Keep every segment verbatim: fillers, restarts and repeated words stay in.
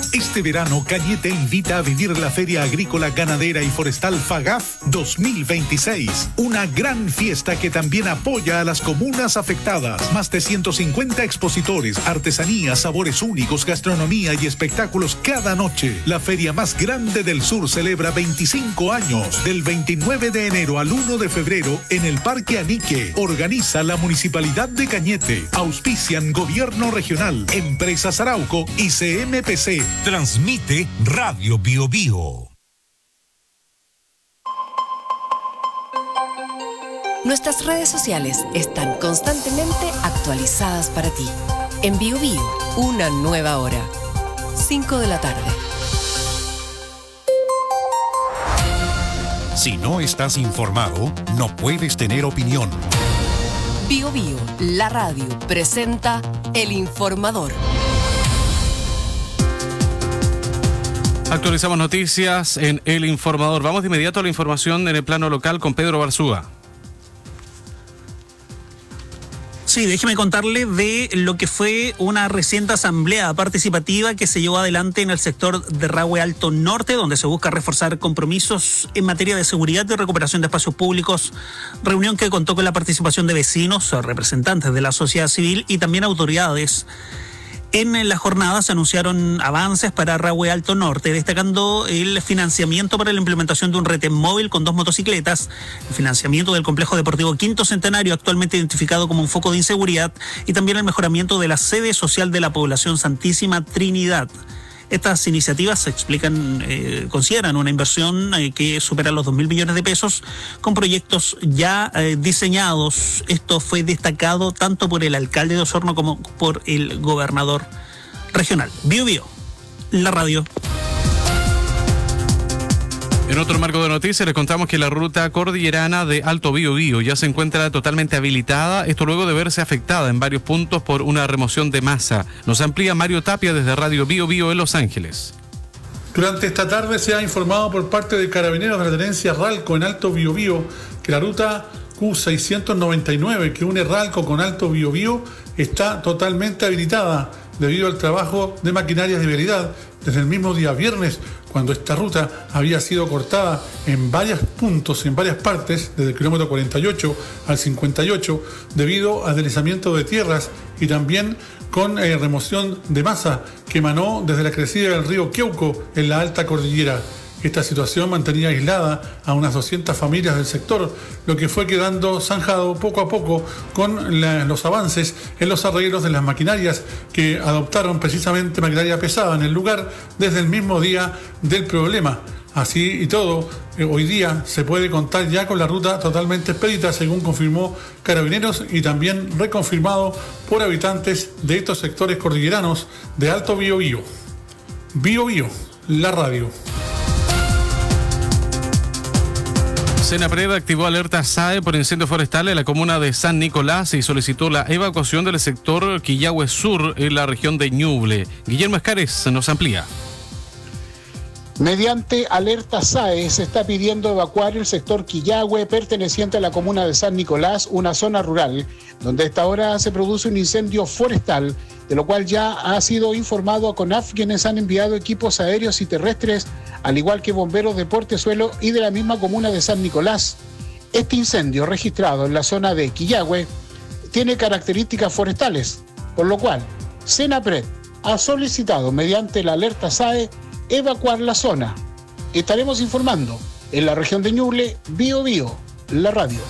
Este verano, Cañete invita a vivir la Feria Agrícola, Ganadera y Forestal FAGAF dos mil veintiséis. Una gran fiesta que también apoya a las comunas afectadas. Más de ciento cincuenta expositores, artesanía, sabores únicos, gastronomía y espectáculos cada noche. La feria más grande del sur celebra veinticinco años. Del veintinueve de enero al uno de febrero en el Parque Anique. Organiza la Municipalidad de Cañete. Auspician Gobierno Regional, Empresas Arauco y C M P C. Transmite Radio Bio Bio. Nuestras redes sociales están constantemente actualizadas para ti. En Bio Bio, una nueva hora. cinco de la tarde. Si no estás informado, no puedes tener opinión. Bio Bio, la radio, presenta El Informador. Actualizamos noticias en El Informador. Vamos de inmediato a la información en el plano local con Pedro Barzúa. Sí, déjeme contarle de lo que fue una reciente asamblea participativa que se llevó adelante en el sector de Rahue Alto Norte, donde se busca reforzar compromisos en materia de seguridad y recuperación de espacios públicos. Reunión que contó con la participación de vecinos, representantes de la sociedad civil y también autoridades. En la jornada se anunciaron avances para Rahue Alto Norte, destacando el financiamiento para la implementación de un retén móvil con dos motocicletas, el financiamiento del complejo deportivo Quinto Centenario, actualmente identificado como un foco de inseguridad, y también el mejoramiento de la sede social de la población Santísima Trinidad. Estas iniciativas se explican, eh, consideran una inversión eh, que supera los dos mil millones de pesos, con proyectos ya eh, diseñados. Esto fue destacado tanto por el alcalde de Osorno como por el gobernador regional. Bio Bio, la radio. En otro marco de noticias les contamos que la ruta cordillerana de Alto Biobío ya se encuentra totalmente habilitada, esto luego de verse afectada en varios puntos por una remoción de masa. Nos amplía Mario Tapia desde Radio Bio Bio en Los Ángeles. Durante esta tarde se ha informado por parte de Carabineros de la Tenencia Ralco en Alto Biobío que la ruta Q seiscientos noventa y nueve que une Ralco con Alto Biobío está totalmente habilitada debido al trabajo de maquinarias de vialidad desde el mismo día viernes, cuando esta ruta había sido cortada en varios puntos, en varias partes, desde el kilómetro cuarenta y ocho al cincuenta y ocho, debido al deslizamiento de tierras y también con eh, remoción de masa que emanó desde la crecida del río Queuco en la alta cordillera. Esta situación mantenía aislada a unas doscientas familias del sector, lo que fue quedando zanjado poco a poco con la, los avances en los arreglos de las maquinarias que adoptaron precisamente maquinaria pesada en el lugar desde el mismo día del problema. Así y todo, eh, hoy día se puede contar ya con la ruta totalmente expedita, según confirmó Carabineros y también reconfirmado por habitantes de estos sectores cordilleranos de Alto Biobío. Bio Bio, la radio. Senapred activó alerta S A E por incendio forestal en la comuna de San Nicolás y solicitó la evacuación del sector Quillahue Sur en la región de Ñuble. Guillermo Escares nos amplía. Mediante alerta S A E se está pidiendo evacuar el sector Quillahue perteneciente a la comuna de San Nicolás, una zona rural, donde a esta hora se produce un incendio forestal, de lo cual ya ha sido informado a CONAF, quienes han enviado equipos aéreos y terrestres, al igual que bomberos de Portezuelo y de la misma comuna de San Nicolás. Este incendio registrado en la zona de Quillahue tiene características forestales, por lo cual Senapred ha solicitado mediante la alerta S A E evacuar la zona. Estaremos informando en la región de Ñuble, Bio Bio, la radio.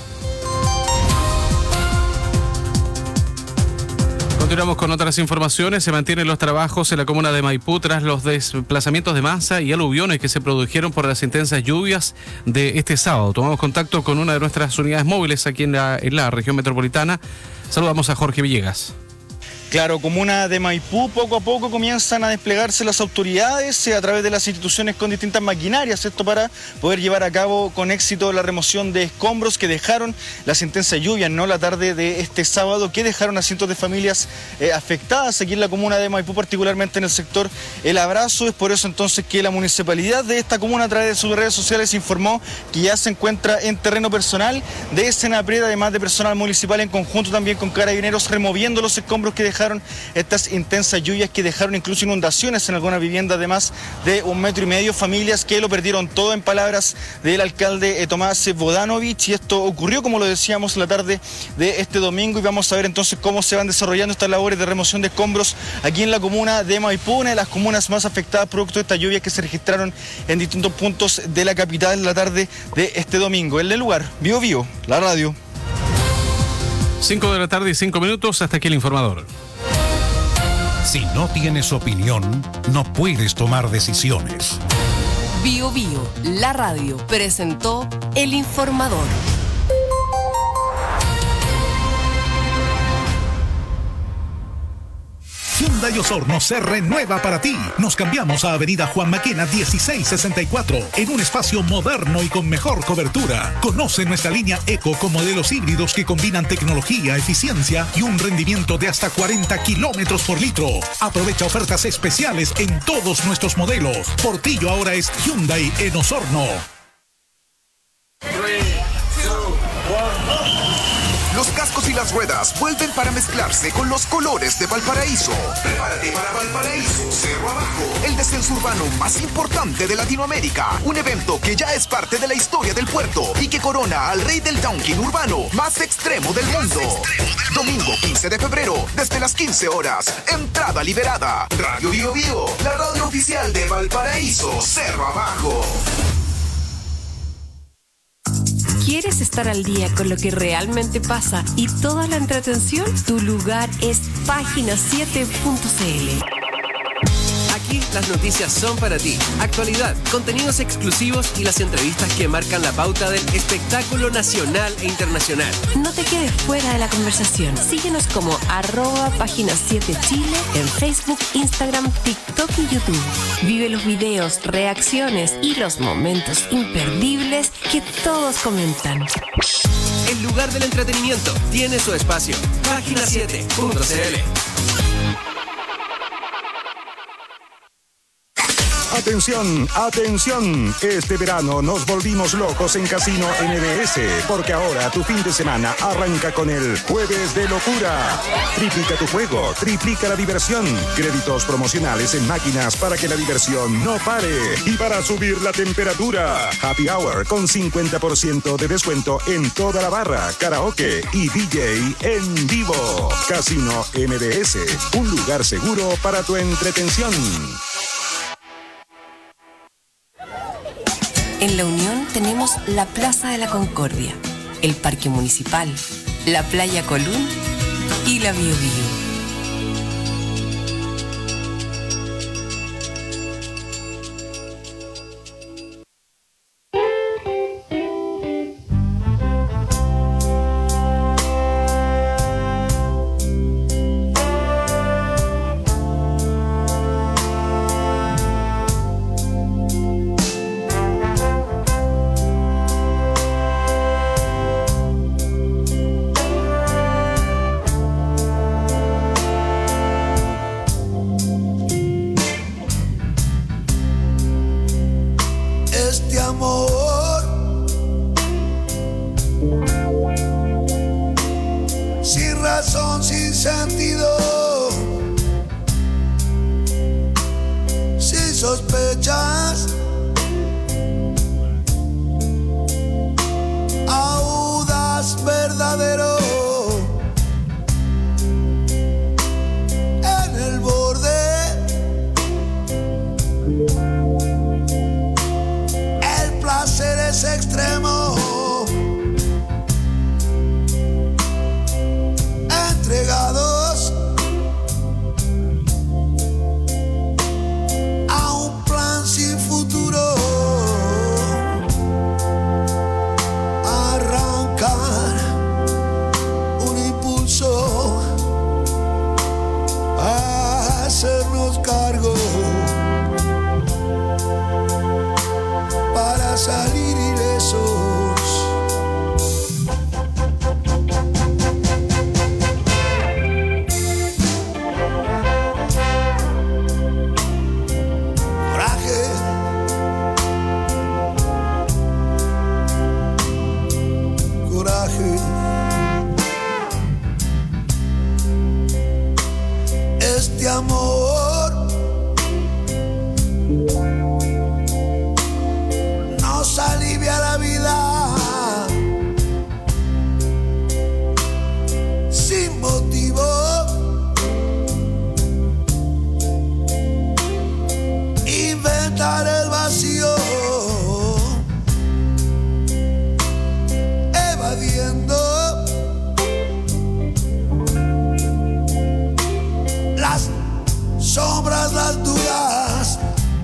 Continuamos con otras informaciones. Se mantienen los trabajos en la comuna de Maipú tras los desplazamientos de masa y aluviones que se produjeron por las intensas lluvias de este sábado. Tomamos contacto con una de nuestras unidades móviles aquí en la, en la región metropolitana. Saludamos a Jorge Villegas. Claro, comuna de Maipú, poco a poco comienzan a desplegarse las autoridades eh, a través de las instituciones con distintas maquinarias, esto para poder llevar a cabo con éxito la remoción de escombros que dejaron las intensas lluvias, ¿no? La tarde de este sábado, que dejaron a cientos de familias eh, afectadas aquí en la comuna de Maipú, particularmente en el sector El Abrazo. Es por eso entonces que la municipalidad de esta comuna, a través de sus redes sociales, informó que ya se encuentra en terreno personal de Senapred, además de personal municipal en conjunto también con Carabineros, removiendo los escombros que dejaron dejaron estas intensas lluvias que dejaron incluso inundaciones en algunas viviendas de más de un metro y medio, familias que lo perdieron todo, en palabras del alcalde eh, Tomás Bodanovich, y esto ocurrió, como lo decíamos, la tarde de este domingo, y vamos a ver entonces cómo se van desarrollando estas labores de remoción de escombros aquí en la comuna de Maipú, una de las comunas más afectadas producto de estas lluvias que se registraron en distintos puntos de la capital en la tarde de este domingo. En el lugar, Bio Bio, la radio. cinco de la tarde y cinco minutos, hasta aquí el informador. Si no tienes opinión, no puedes tomar decisiones. Bio Bio, la radio, presentó el informador. Hyundai Osorno se renueva para ti. Nos cambiamos a Avenida Juan Maquena dieciséis sesenta y cuatro en un espacio moderno y con mejor cobertura. Conoce nuestra línea Eco con modelos híbridos que combinan tecnología, eficiencia y un rendimiento de hasta cuarenta kilómetros por litro. Aprovecha ofertas especiales en todos nuestros modelos. Portillo ahora es Hyundai en Osorno. Los cascos y las ruedas vuelven para mezclarse con los colores de Valparaíso. Prepárate para Valparaíso Cerro Abajo, el descenso urbano más importante de Latinoamérica. Un evento que ya es parte de la historia del puerto y que corona al rey del downhill urbano más extremo del mundo. Domingo quince de febrero, desde las quince horas. Entrada liberada. Radio Bio Bio, la radio oficial de Valparaíso Cerro Abajo. ¿Quieres estar al día con lo que realmente pasa y toda la entretención? Tu lugar es página siete punto c l. Aquí las noticias son para ti. Actualidad, contenidos exclusivos y las entrevistas que marcan la pauta del espectáculo nacional e internacional. No te quedes fuera de la conversación. Síguenos como arroba página siete Chile en Facebook, Instagram, TikTok y YouTube. Vive los videos, reacciones y los momentos imperdibles que todos comentan. El lugar del entretenimiento tiene su espacio. página siete punto c l. Atención, atención, este verano nos volvimos locos en Casino N B S, porque ahora tu fin de semana arranca con el Jueves de Locura. Triplica tu juego, triplica la diversión, créditos promocionales en máquinas para que la diversión no pare y para subir la temperatura. Happy Hour con cincuenta por ciento de descuento en toda la barra, karaoke y D J en vivo. Casino N B S, un lugar seguro para tu entretención. En La Unión tenemos la Plaza de la Concordia, el Parque Municipal, la Playa Colún y la Bio Bio. Futuro llenar el vacío, evadiendo las sombras, las dudas,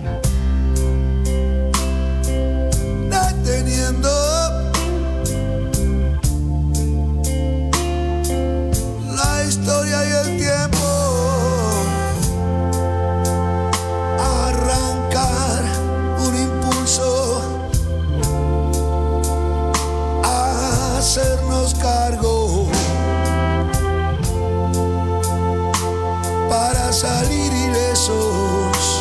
deteniendo la historia y el tiempo. Arrancar un impulso, hacernos cargo para salir ilesos.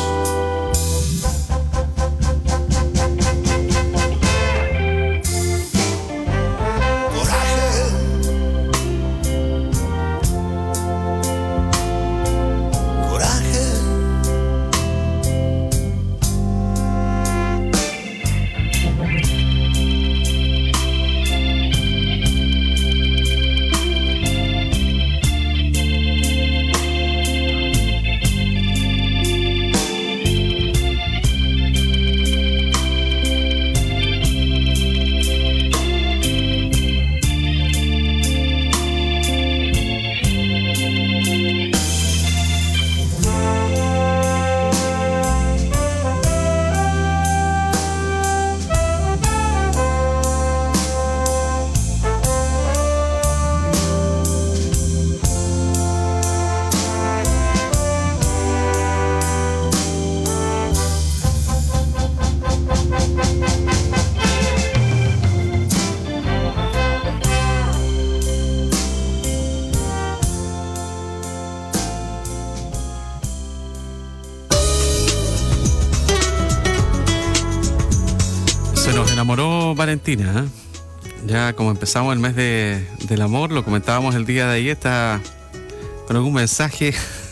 Valentina, ¿eh? Ya como empezamos el mes de, del amor, lo comentábamos el día de ayer, está con algún mensaje.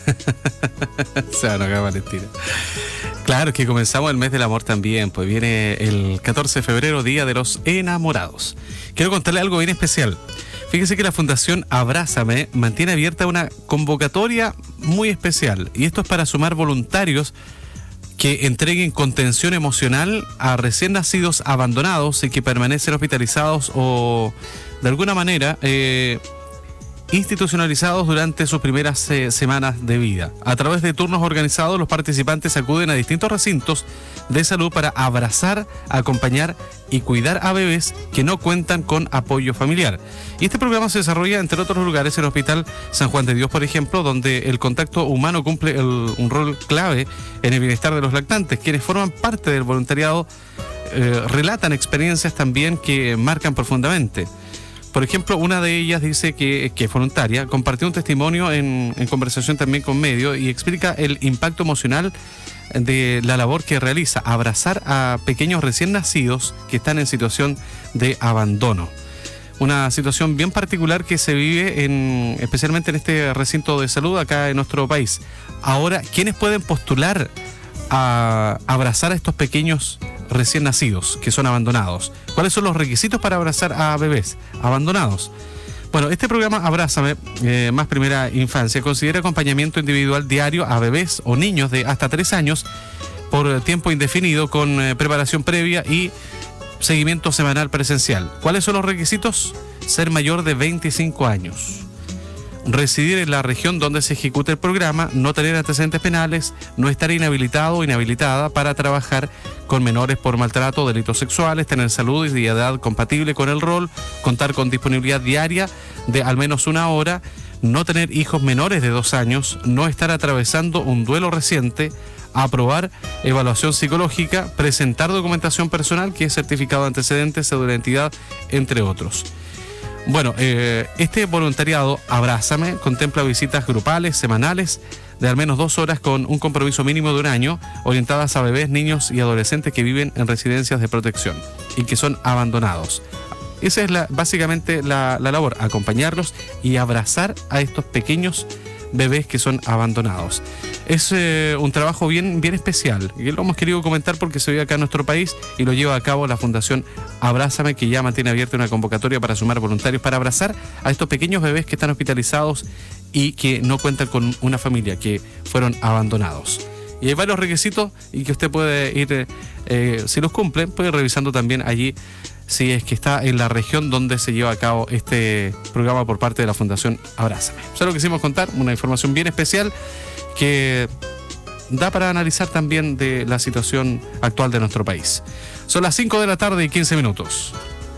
Se van a cagar, Valentina. Claro, es que comenzamos el mes del amor también, pues viene el catorce de febrero, Día de los Enamorados. Quiero contarle algo bien especial. Fíjese que la Fundación Abrázame mantiene abierta una convocatoria muy especial, y esto es para sumar voluntarios que entreguen contención emocional a recién nacidos abandonados y que permanecen hospitalizados o de alguna manera eh, institucionalizados durante sus primeras eh, semanas de vida. A través de turnos organizados, los participantes acuden a distintos recintos de salud para abrazar, acompañar y cuidar a bebés que no cuentan con apoyo familiar. Y este programa se desarrolla, entre otros lugares, en el Hospital San Juan de Dios, por ejemplo, donde el contacto humano cumple el, un rol clave en el bienestar de los lactantes. Quienes forman parte del voluntariado eh, relatan experiencias también que marcan profundamente. Por ejemplo, una de ellas dice que, que es voluntaria, compartió un testimonio en, en conversación también con Medio y explica el impacto emocional de la labor que realiza, abrazar a pequeños recién nacidos que están en situación de abandono. Una situación bien particular que se vive en, especialmente en este recinto de salud acá en nuestro país. Ahora, ¿quiénes pueden postular a abrazar a estos pequeños recién nacidos que son abandonados? ¿Cuáles son los requisitos para abrazar a bebés abandonados? Bueno, este programa Abrázame, eh, más primera infancia, considera acompañamiento individual diario a bebés o niños de hasta tres años por tiempo indefinido con eh, preparación previa y seguimiento semanal presencial. ¿Cuáles son los requisitos? Ser mayor de veinticinco años. Residir en la región donde se ejecuta el programa, no tener antecedentes penales, no estar inhabilitado o inhabilitada para trabajar con menores por maltrato o delitos sexuales, tener salud y edad compatible con el rol, contar con disponibilidad diaria de al menos una hora, no tener hijos menores de dos años, no estar atravesando un duelo reciente, aprobar evaluación psicológica, presentar documentación personal que es certificado de antecedentes, cédula de identidad, entre otros. Bueno, eh, este voluntariado Abrázame contempla visitas grupales, semanales, de al menos dos horas con un compromiso mínimo de un año, orientadas a bebés, niños y adolescentes que viven en residencias de protección y que son abandonados. Esa es la, básicamente la, la labor, acompañarlos y abrazar a estos pequeños bebés que son abandonados. Es eh, un trabajo bien, bien especial y lo hemos querido comentar porque se vive acá en nuestro país y lo lleva a cabo la Fundación Abrázame, que ya mantiene abierta una convocatoria para sumar voluntarios para abrazar a estos pequeños bebés que están hospitalizados y que no cuentan con una familia, que fueron abandonados. Y hay varios requisitos y que usted puede ir, eh, si los cumple, puede ir revisando también allí si es que está en la región donde se lleva a cabo este programa por parte de la Fundación Abrázame. Eso es lo que quisimos contar, una información bien especial que da para analizar también de la situación actual de nuestro país. Son las cinco de la tarde y quince minutos.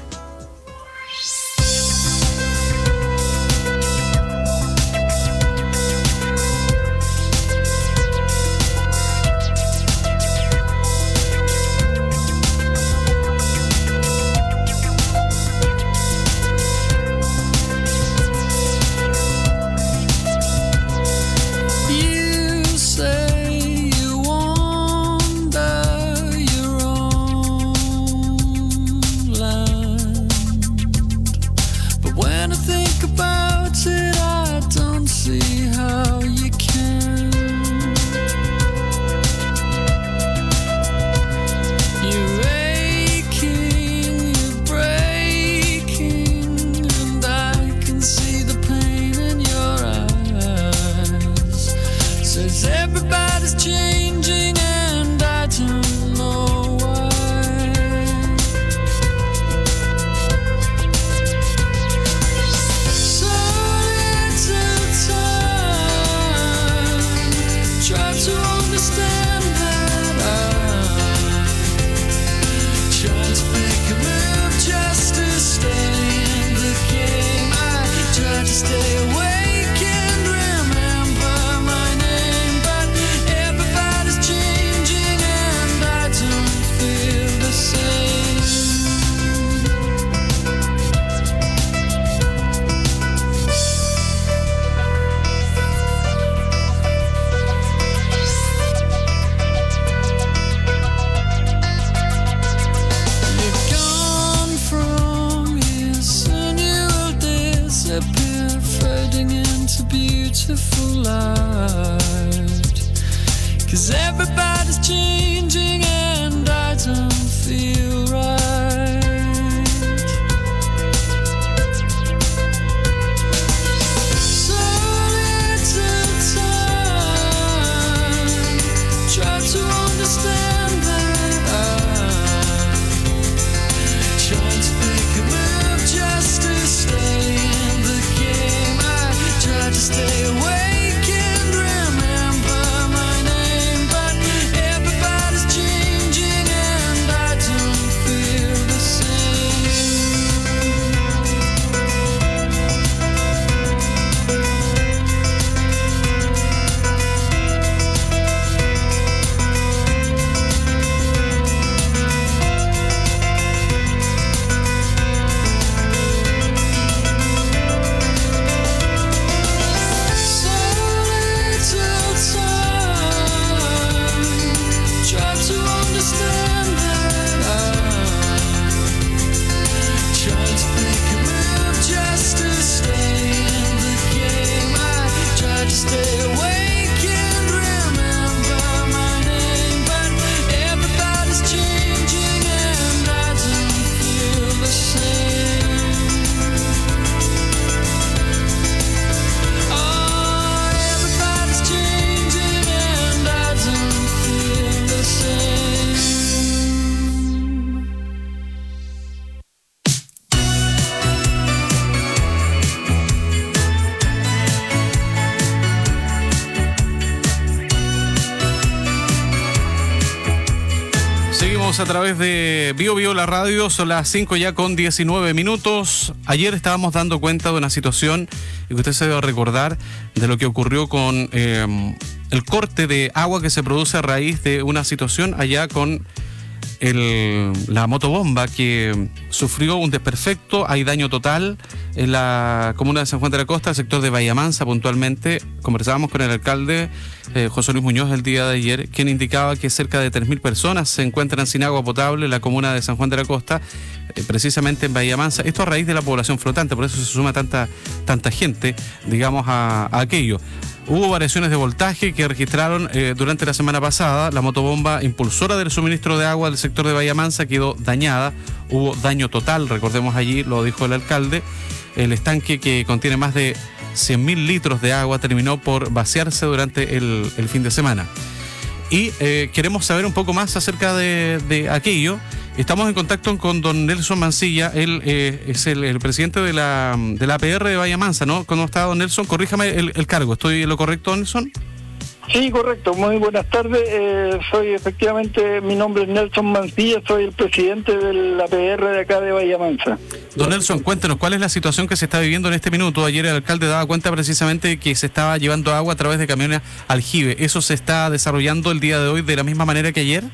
A través de Bio Bio la radio, son las cinco ya con diecinueve minutos. Ayer estábamos dando cuenta de una situación y que usted se debe recordar de lo que ocurrió con eh, el corte de agua que se produce a raíz de una situación allá con el, la motobomba que sufrió un desperfecto. Hay daño total en la comuna de San Juan de la Costa, el sector de Bahía Mansa puntualmente. Conversábamos con el alcalde eh, José Luis Muñoz el día de ayer, quien indicaba que cerca de tres mil personas se encuentran sin agua potable en la comuna de San Juan de la Costa, eh, precisamente en Bahía Mansa. Esto a raíz de la población flotante, por eso se suma tanta, tanta gente, digamos, a, a aquello. Hubo variaciones de voltaje que registraron eh, durante la semana pasada. La motobomba impulsora del suministro de agua del sector de Bahía Mansa quedó dañada. Hubo daño total, recordemos allí, lo dijo el alcalde. El estanque, que contiene más de cien mil litros de agua, terminó por vaciarse durante el, el fin de semana. Y eh, queremos saber un poco más acerca de, de aquello. Estamos en contacto con don Nelson Mancilla, él eh, es el, el presidente de la, de la A P R de Bahía Mansa, ¿no? ¿Cómo está, don Nelson? Corríjame el, el cargo, ¿estoy en lo correcto, don Nelson? Sí, correcto. Muy buenas tardes. Eh, soy efectivamente, mi nombre es Nelson Mancilla, soy el presidente de la A P R de acá de Bahía Mansa. Don Nelson, cuéntenos, ¿cuál es la situación que se está viviendo en este minuto? Ayer el alcalde daba cuenta precisamente de que se estaba llevando agua a través de camiones aljibe. ¿Eso se está desarrollando el día de hoy de la misma manera que ayer?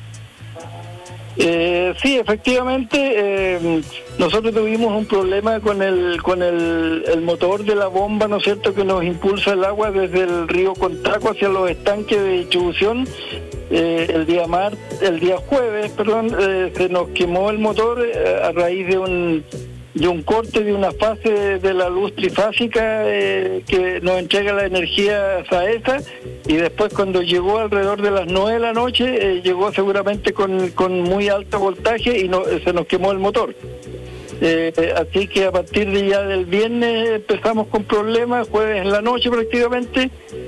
Eh, sí, efectivamente, eh, nosotros tuvimos un problema con el con el, el motor de la bomba, ¿no es cierto?, que nos impulsa el agua desde el río Contaco hacia los estanques de distribución. Eh, el día mar, el día jueves, perdón, eh, se nos quemó el motor eh, a raíz de un de un corte de una fase de la luz trifásica eh, que nos entrega la energía SAESA, y después cuando llegó alrededor de las nueve de la noche eh, llegó seguramente con, con muy alto voltaje y no, se nos quemó el motor. Eh, así que a partir de ya del viernes empezamos con problemas, jueves en la noche prácticamente,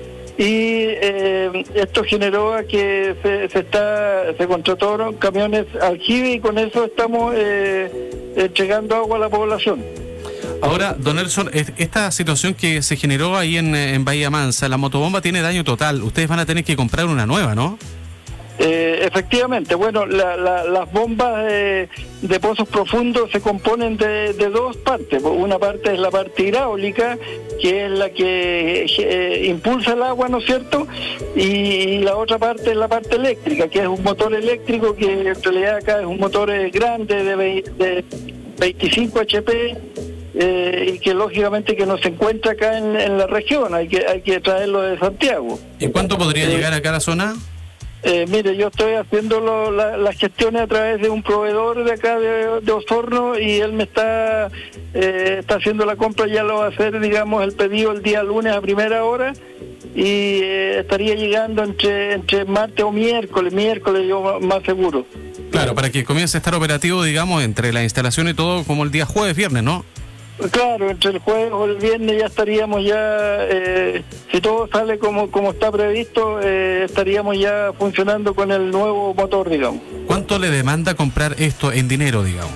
y eh, esto generó a que se, se está se contrataron camiones aljibe y con eso estamos eh, entregando agua a la población. Ahora, don Nelson, esta situación que se generó ahí en, en Bahía Mansa, la motobomba tiene daño total. Ustedes van a tener que comprar una nueva, ¿no? Eh, efectivamente, bueno, la, la, las bombas eh, de pozos profundos se componen de, de dos partes. Una parte es la parte hidráulica, que es la que eh, impulsa el agua, ¿no es cierto? Y, y la otra parte es la parte eléctrica, que es un motor eléctrico que en realidad acá es un motor grande de, de veinticinco H P, eh, y que lógicamente que no se encuentra acá en, en la región, hay que hay que traerlo de Santiago. ¿Y cuánto podría eh, llegar acá a la zona? Eh, mire, yo estoy haciendo lo, la, las gestiones a través de un proveedor de acá de, de Osorno, y él me está eh, está haciendo la compra, ya lo va a hacer, digamos, el pedido el día lunes a primera hora, y eh, estaría llegando entre entre martes o miércoles, miércoles yo más seguro. Claro, para que comience a estar operativo, digamos, entre la instalación y todo, como el día jueves, viernes, ¿no? Claro, entre el jueves o el viernes ya estaríamos ya, eh, si todo sale como como está previsto, eh, estaríamos ya funcionando con el nuevo motor, digamos. ¿Cuánto le demanda comprar esto en dinero, digamos?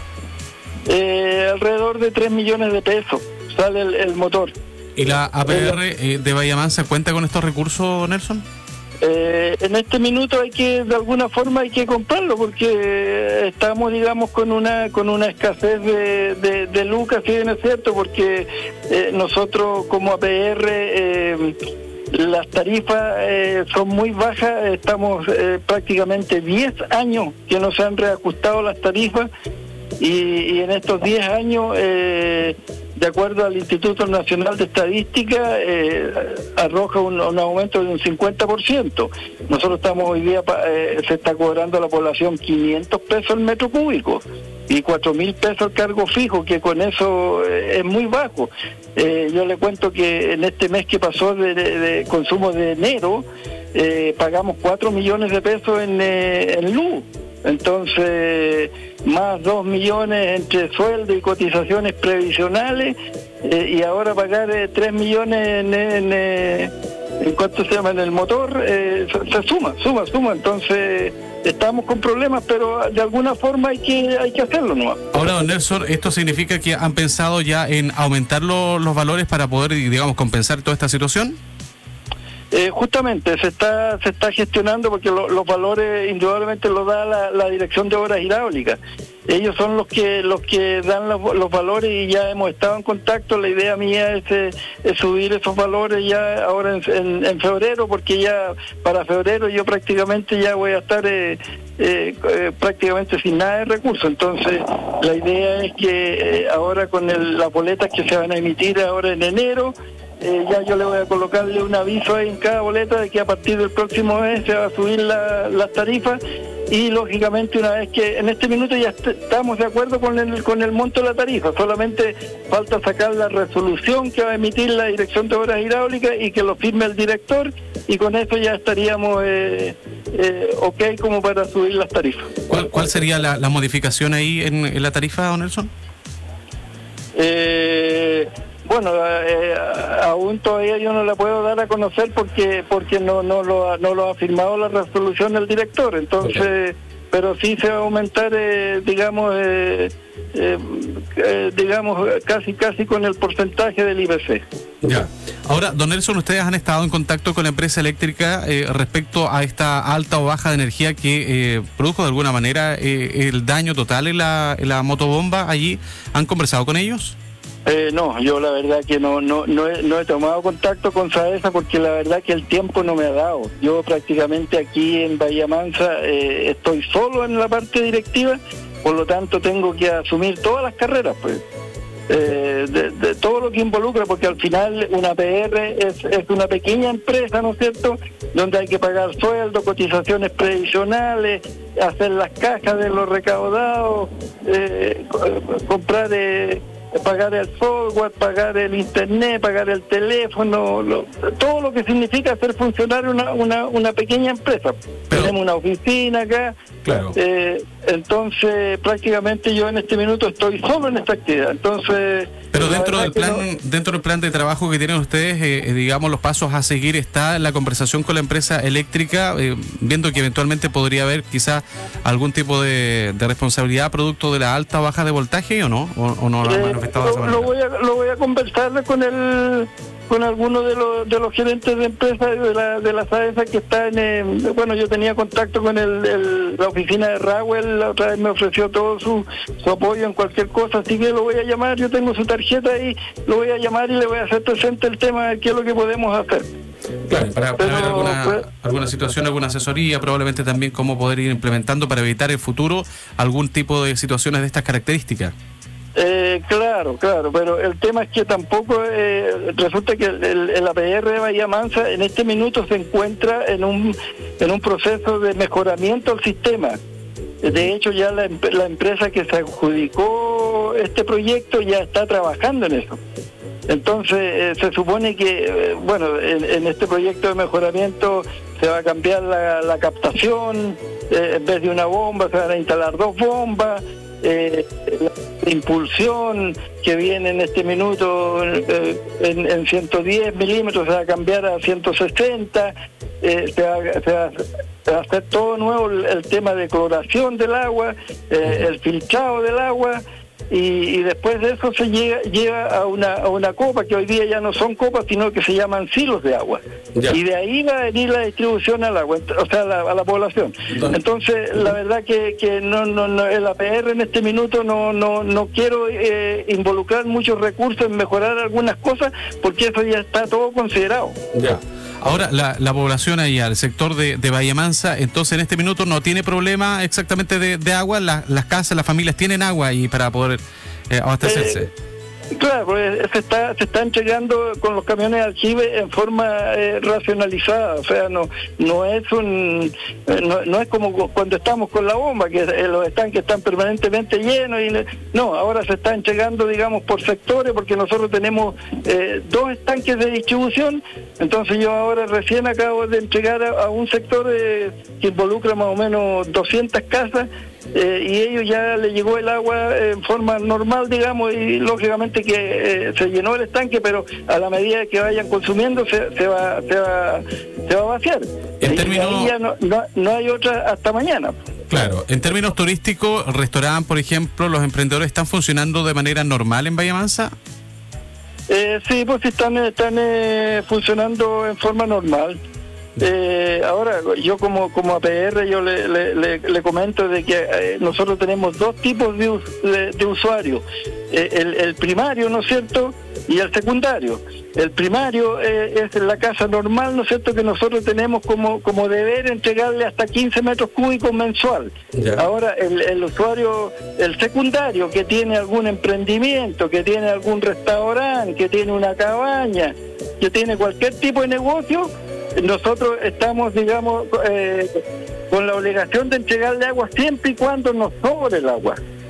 Eh, alrededor de tres millones de pesos sale el, el motor. ¿Y la A P R eh, de Bahía Mansa cuenta con estos recursos, Nelson? Eh, en este minuto hay que, de alguna forma hay que comprarlo, porque estamos, digamos, con una con una escasez de, de, de lucas, si bien es cierto, porque eh, nosotros como A P R eh, las tarifas eh, son muy bajas, estamos eh, prácticamente diez años que no se han reajustado las tarifas, y, y en estos diez años eh, de acuerdo al Instituto Nacional de Estadística, eh, arroja un, un aumento de un cincuenta por ciento. Nosotros estamos hoy día, eh, se está cobrando a la población quinientos pesos el metro cúbico y cuatro mil pesos el cargo fijo, que con eso eh, es muy bajo. Eh, yo le cuento que en este mes que pasó de, de, de consumo de enero, eh, pagamos cuatro millones de pesos en, eh, en luz. Entonces, más dos millones entre sueldo y cotizaciones previsionales, eh, y ahora pagar eh, tres millones en, en, eh, en cuánto se llama en el motor, eh, se, se suma, suma, suma. Entonces, estamos con problemas, pero de alguna forma hay que hay que hacerlo, ¿no? Ahora, don Nelson, ¿esto significa que han pensado ya en aumentar lo, los valores para poder, digamos, compensar toda esta situación? Eh, justamente se está se está gestionando, porque lo, los valores indudablemente los da la, la Dirección de Obras Hidráulicas. Ellos son los que los que dan los, los valores, y ya hemos estado en contacto. La idea mía es, eh, es subir esos valores ya ahora en, en, en febrero, porque ya para febrero yo prácticamente ya voy a estar eh, eh, eh, prácticamente sin nada de recursos. Entonces la idea es que eh, ahora con el, las boletas que se van a emitir ahora en enero, Eh, ya yo le voy a colocarle un aviso ahí en cada boleta de que a partir del próximo mes se va a subir la, las tarifas, y lógicamente una vez que en este minuto ya est estamos de acuerdo con el, con el monto de la tarifa, solamente falta sacar la resolución que va a emitir la Dirección de Obras Hidráulicas y que lo firme el director, y con eso ya estaríamos eh, eh, ok como para subir las tarifas. ¿Cuál, cuál sería la, la modificación ahí en, en la tarifa, don Nelson? Eh... bueno, eh, aún todavía yo no la puedo dar a conocer porque porque no no lo ha, no lo ha firmado la resolución del director, entonces, okay. Pero sí se va a aumentar, eh, digamos, eh, eh, eh, digamos, casi casi con el porcentaje del I P C. Ya. Ahora, don Nelson, ¿ustedes han estado en contacto con la empresa eléctrica eh, respecto a esta alta o baja de energía que eh, produjo de alguna manera eh, el daño total en la, en la motobomba allí? ¿Han conversado con ellos? Eh, no, yo la verdad que no no no he, no he tomado contacto con SAESA porque la verdad que el tiempo no me ha dado. Yo prácticamente aquí en Bahía Mansa eh, estoy solo en la parte directiva, por lo tanto tengo que asumir todas las carreras, pues. Eh, de, de todo lo que involucra, porque al final una P R es, es una pequeña empresa, ¿no es cierto?, donde hay que pagar sueldos, cotizaciones previsionales, hacer las cajas de los recaudados, eh, comprar, eh, pagar el software, pagar el internet, pagar el teléfono, lo, todo lo que significa hacer funcionar una, una, una pequeña empresa. Pero tenemos una oficina acá. Claro. Eh, entonces prácticamente yo en este minuto estoy solo en esta actividad, entonces pero dentro del plan no... dentro del plan de trabajo que tienen ustedes, eh, digamos, los pasos a seguir, está la conversación con la empresa eléctrica, eh, viendo que eventualmente podría haber quizá algún tipo de, de responsabilidad producto de la alta o baja de voltaje, o no, o, o no lo han manifestado de esa manera. Lo voy a, lo voy a conversar con el con algunos de los de los gerentes de empresas de la de la SAESA que están en, eh, bueno, yo tenía contacto con el, el la oficina de Rowell, la otra vez me ofreció todo su, su apoyo en cualquier cosa, así que lo voy a llamar, yo tengo su tarjeta ahí, lo voy a llamar y le voy a hacer presente el tema de qué es lo que podemos hacer. Claro, para, para ver alguna, pues, alguna situación, alguna asesoría, probablemente también cómo poder ir implementando para evitar en el futuro algún tipo de situaciones de estas características. Eh, claro, claro, pero el tema es que tampoco eh, resulta que el, el, el A P R de Bahía Mansa en este minuto se encuentra en un en un proceso de mejoramiento del sistema. De hecho, ya la, la empresa que se adjudicó este proyecto ya está trabajando en eso. Entonces, eh, se supone que, eh, bueno, en, en este proyecto de mejoramiento se va a cambiar la, la captación, eh, en vez de una bomba se van a instalar dos bombas. Eh, la impulsión que viene en este minuto eh, en, en ciento diez milímetros se va a cambiar a ciento sesenta, eh, se, va, se, va, se va a hacer todo nuevo el, el tema de cloración del agua, eh, el filtrado del agua, y, y después de eso se llega, llega a una a una copa, que hoy día ya no son copas, sino que se llaman silos de agua. Ya. Y de ahí va a venir la distribución al agua, o sea, a la, a la población. Entonces, la verdad que, que no, no, no, el A P R en este minuto no no no quiero eh, involucrar muchos recursos en mejorar algunas cosas, porque eso ya está todo considerado. Ya. Ahora, la, la población allá, el sector de, de Bahía Mansa, entonces en este minuto no tiene problema exactamente de, de agua, la, las casas, las familias tienen agua y para poder eh, abastecerse. Eh, Claro, pues se está se está entregando con los camiones aljibe en forma eh, racionalizada, o sea, no no es un eh, no, no es como cuando estamos con la bomba, que eh, los estanques están permanentemente llenos, y no, ahora se está entregando, digamos, por sectores, porque nosotros tenemos eh, dos estanques de distribución. Entonces yo ahora recién acabo de entregar a, a un sector eh, que involucra más o menos doscientas casas. Eh, y ellos ya le llegó el agua en forma normal, digamos, y lógicamente que eh, se llenó el estanque, pero a la medida que vayan consumiendo se, se va se va se va a vaciar. En y términos... ahí ya no, no, no hay otra hasta mañana. Claro, en términos turísticos, restaurante, por ejemplo, los emprendedores están funcionando de manera normal en Bahía Mansa. Eh, sí, pues están están eh, funcionando en forma normal. Eh, ahora, yo como como A P R, yo le, le, le, le comento de que eh, nosotros tenemos dos tipos de, us, de, de usuarios, eh, el, el primario, ¿no es cierto?, y el secundario. El primario eh, es la casa normal, ¿no es cierto?, que nosotros tenemos como como deber entregarle hasta quince metros cúbicos mensual. Ya. Ahora, el, el usuario, el secundario, que tiene algún emprendimiento, que tiene algún restaurante, que tiene una cabaña, que tiene cualquier tipo de negocio, nosotros estamos, digamos, eh, con la obligación de entregarle agua siempre y cuando nos sobre el agua.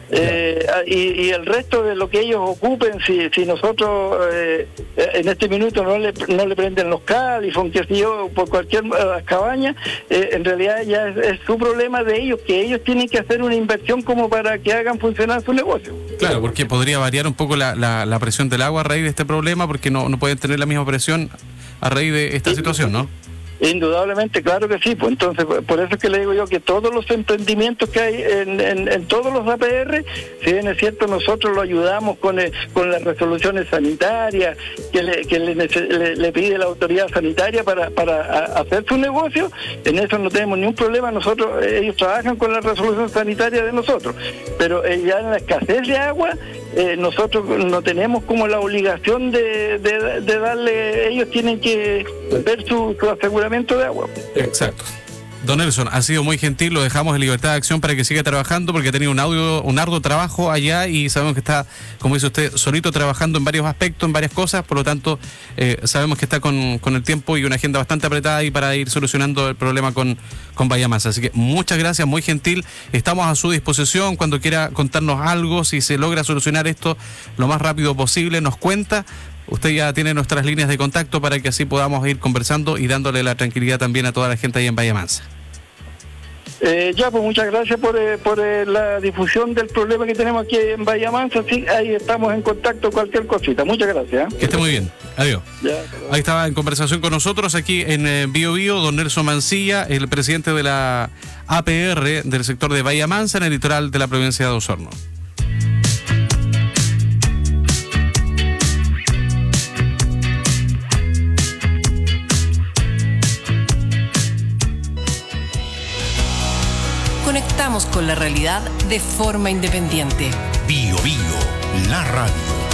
Eh, y, y el resto de lo que ellos ocupen, si, si nosotros eh, en este minuto no le no le prenden los califón, que si yo, por cualquier uh, cabaña, eh, en realidad ya es, es su problema de ellos, que ellos tienen que hacer una inversión como para que hagan funcionar su negocio. Claro, porque podría variar un poco la, la, la presión del agua a raíz de este problema, porque no, no pueden tener la misma presión a raíz de esta sí. situación, ¿no? Indudablemente, claro que sí. Pues entonces, por eso es que le digo yo que todos los emprendimientos que hay en, en, en todos los A P R, si bien es cierto, nosotros lo ayudamos con el, con las resoluciones sanitarias que le, que le, le, le pide la autoridad sanitaria para, para hacer su negocio. En eso no tenemos ningún problema. Nosotros, ellos trabajan con la resolución sanitaria de nosotros, pero eh, ya en la escasez de agua, eh, nosotros no tenemos como la obligación de, de, de darle, ellos tienen que ver su, su aseguramiento de agua. Exacto. Don Nelson, ha sido muy gentil, lo dejamos en libertad de acción para que siga trabajando, porque ha tenido un, audio, un arduo trabajo allá y sabemos que está, como dice usted, solito trabajando en varios aspectos, en varias cosas, por lo tanto, eh, sabemos que está con, con el tiempo y una agenda bastante apretada y para ir solucionando el problema con, con Bahía Mansa. Así que muchas gracias, muy gentil, estamos a su disposición cuando quiera contarnos algo, si se logra solucionar esto lo más rápido posible, nos cuenta. Usted ya tiene nuestras líneas de contacto para que así podamos ir conversando y dándole la tranquilidad también a toda la gente ahí en Bahía Mansa. Eh, ya, pues muchas gracias por, eh, por eh, la difusión del problema que tenemos aquí en Bahía Mansa. Sí, ahí estamos en contacto, cualquier cosita. Muchas gracias. ¿eh? Que esté muy bien. Adiós. Ya, ahí estaba en conversación con nosotros aquí en eh, Bio Bio, don Nelson Mancilla, el presidente de la A P R del sector de Bahía Mansa en el litoral de la provincia de Osorno. Conectamos con la realidad de forma independiente. Bio Bio, la radio.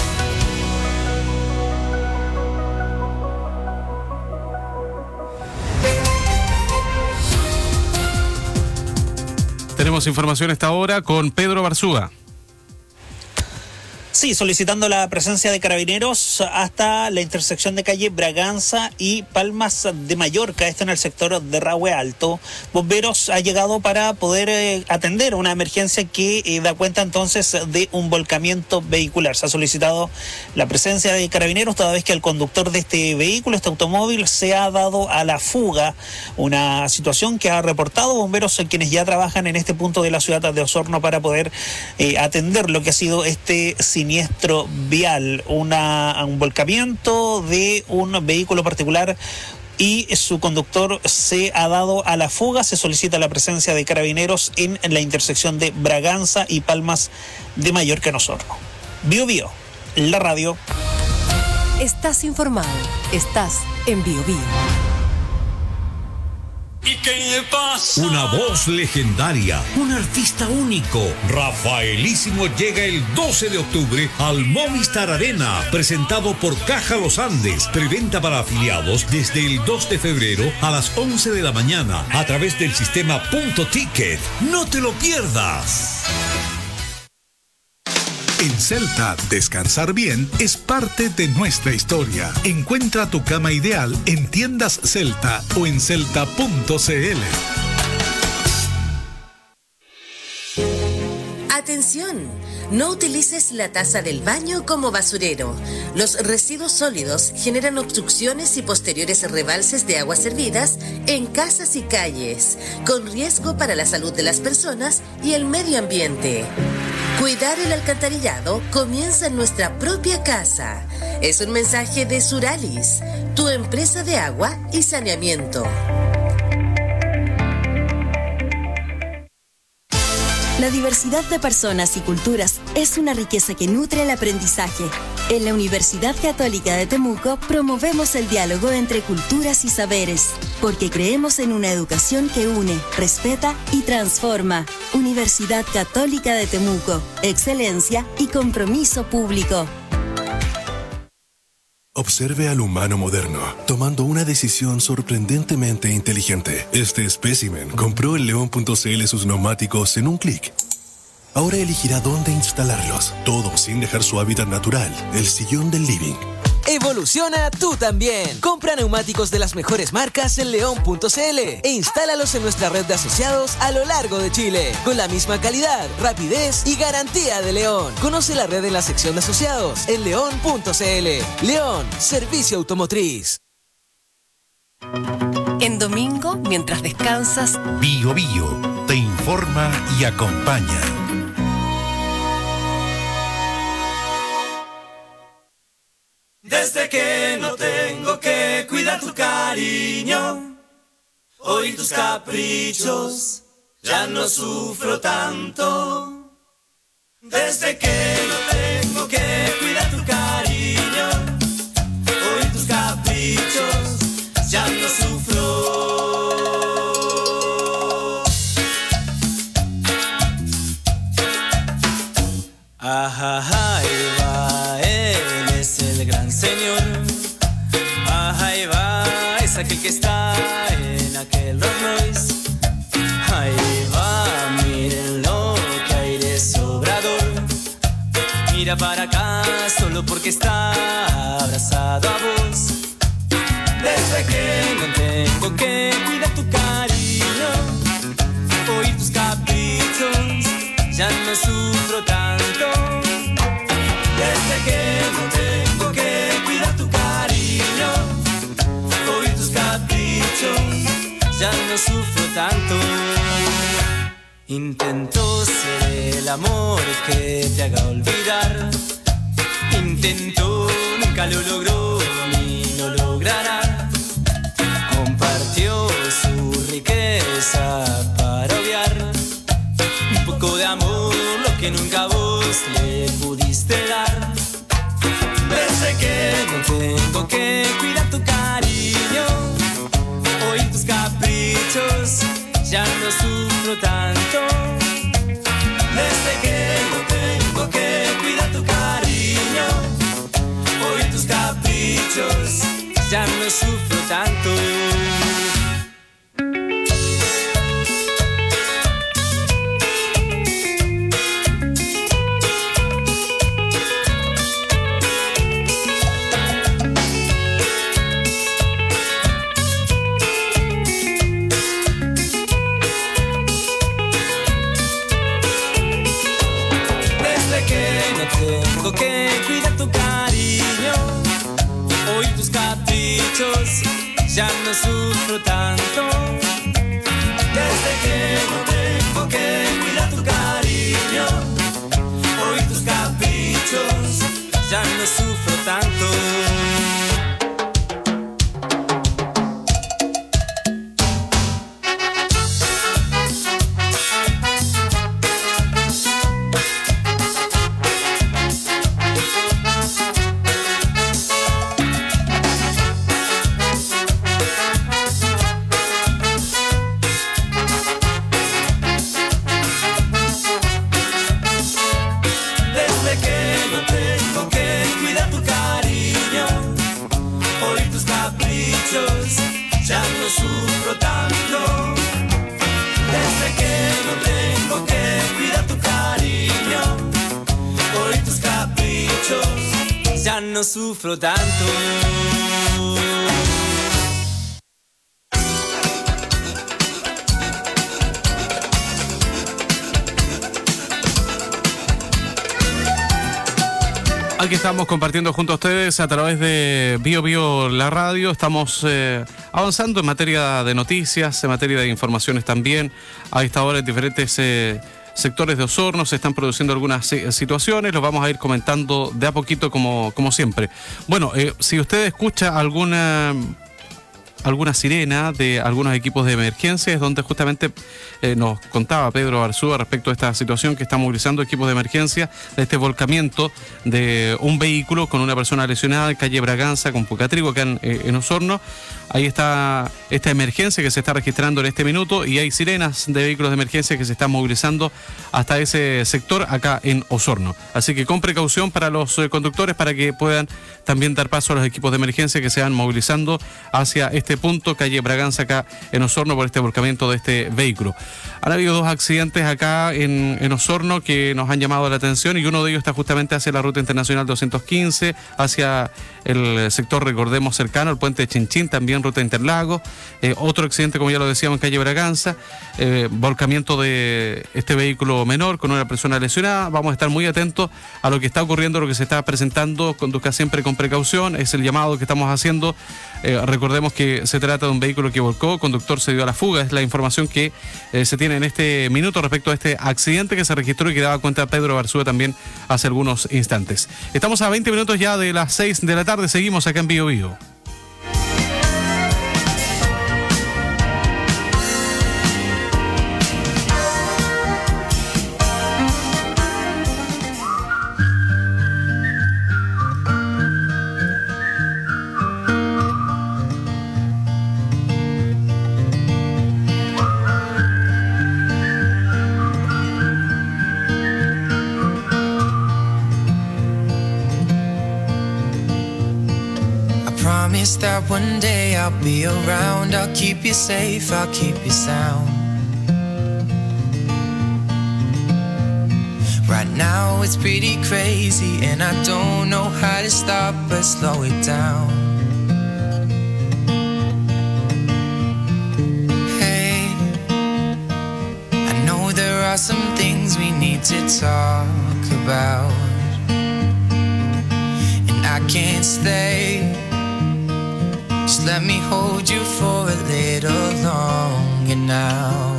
Tenemos información a esta hora con Pedro Barzúa. Sí, solicitando la presencia de carabineros hasta la intersección de calle Braganza y Palmas de Mallorca, esto en el sector de Rahue Alto. Bomberos ha llegado para poder eh, atender una emergencia que eh, da cuenta entonces de un volcamiento vehicular. Se ha solicitado la presencia de carabineros toda vez que el conductor de este vehículo, este automóvil, se ha dado a la fuga. Una situación que ha reportado bomberos eh, quienes ya trabajan en este punto de la ciudad de Osorno para poder eh, atender lo que ha sido este siniestro vial, una, un volcamiento de un vehículo particular y su conductor se ha dado a la fuga. Se solicita la presencia de carabineros en, en la intersección de Braganza y Palmas de Mallorca en Osorno. Bio Bio, la radio. Estás informado, estás en Bio Bio. ¿Y qué pasa? Una voz legendaria, un artista único. Rafaelísimo llega el doce de octubre al Movistar Arena, presentado por Caja Los Andes. Preventa para afiliados desde el dos de febrero a las once de la mañana a través del sistema Punto Ticket. No te lo pierdas. En Celta, descansar bien es parte de nuestra historia. Encuentra tu cama ideal en tiendas Celta o en celta punto c l. Atención, no utilices la taza del baño como basurero. Los residuos sólidos generan obstrucciones y posteriores rebalses de aguas servidas en casas y calles, con riesgo para la salud de las personas y el medio ambiente. Cuidar el alcantarillado comienza en nuestra propia casa. Es un mensaje de Suralis, tu empresa de agua y saneamiento. La diversidad de personas y culturas es una riqueza que nutre el aprendizaje. En la Universidad Católica de Temuco promovemos el diálogo entre culturas y saberes, porque creemos en una educación que une, respeta y transforma. Universidad Católica de Temuco, excelencia y compromiso público. Observe al humano moderno, tomando una decisión sorprendentemente inteligente. Este espécimen compró en león punto c l sus neumáticos en un clic. Ahora elegirá dónde instalarlos, todo sin dejar su hábitat natural, el sillón del living. Evoluciona tú también. Compra neumáticos de las mejores marcas en león punto c l e instálalos en nuestra red de asociados a lo largo de Chile, con la misma calidad, rapidez y garantía de León. Conoce la red en la sección de asociados en león punto c l. León, servicio automotriz. En domingo, mientras descansas, Bio Bio te informa y acompaña. Desde que no tengo que cuidar tu cariño, oír tus caprichos, ya no sufro tanto. Desde que no tengo que cuidar tu cariño, oír tus caprichos, ya no sufro. Ajá, ahí va, él es el gran señor. Ajá, ahí va, es aquel que está en aquel Rolls Royce. Ahí va, mírenlo, que aire sobrador. Mira para acá, solo porque está abrazado a vos. Desde que no tengo que cuidar tu cariño, oír tus caprichos, ya no sufro tanto. Desde que no tengo que cuidar tu cariño, oír tus caprichos, ya no sufro tanto. Intento ser el amor que te haga olvidar. Intento, nunca lo logró ni lo logrará. Compartió su riqueza para obviar un poco de amor, lo que nunca vos le pudiste dar. Desde que no tengo que cuidar tu cariño, oír tus caprichos, ya no sufro tanto. Desde que no tengo que cuidar tu cariño, oír tus caprichos, ya no sufro tanto. Tengo que cuidar tu cariño, oír tus caprichos, ya no sufro tanto. Desde que no tengo que cuidar tu cariño, oír tus caprichos, ya no sufro tanto. Ya no sufro tanto. Desde que no tengo que cuidar tu cariño, oír tus caprichos, ya no sufro tanto. Aquí estamos compartiendo junto a ustedes a través de Bio Bio la radio. Estamos eh, avanzando en materia de noticias, en materia de informaciones también. A esta hora en diferentes eh, sectores de Osorno se están produciendo algunas eh, situaciones. Los vamos a ir comentando de a poquito como, como siempre. Bueno, eh, si usted escucha alguna... alguna sirena de algunos equipos de emergencia, es donde justamente eh, nos contaba Pedro Arzúa respecto a esta situación que está movilizando equipos de emergencia de este volcamiento de un vehículo con una persona lesionada en calle Braganza con Pucatrigo, acá en, eh, en Osorno. Ahí está esta emergencia que se está registrando en este minuto y hay sirenas de vehículos de emergencia que se están movilizando hasta ese sector acá en Osorno. Así que con precaución para los eh, conductores para que puedan también dar paso a los equipos de emergencia que se van movilizando hacia este punto, calle Braganza acá en Osorno, por este volcamiento de este vehículo. Han habido dos accidentes acá en, en Osorno que nos han llamado la atención y uno de ellos está justamente hacia la Ruta Internacional doscientos quince, hacia el sector, recordemos, cercano, el puente de Chinchín, también Ruta Interlagos. Eh, otro accidente, como ya lo decíamos, en calle Braganza, eh, volcamiento de este vehículo menor con una persona lesionada. Vamos a estar muy atentos a lo que está ocurriendo, lo que se está presentando. Conduzca siempre con precaución, es el llamado que estamos haciendo. Eh, recordemos que se trata de un vehículo que volcó, conductor se dio a la fuga, es la información que eh, se tiene en este minuto respecto a este accidente que se registró y que daba cuenta Pedro Barzúa también hace algunos instantes. Estamos a veinte minutos ya de las seis de la tarde, seguimos acá en Bio Bio. That one day I'll be around, I'll keep you safe, I'll keep you sound. Right now it's pretty crazy and I don't know how to stop but slow it down. Hey, I know there are some things we need to talk about, and I can't stay. Just let me hold you for a little longer now.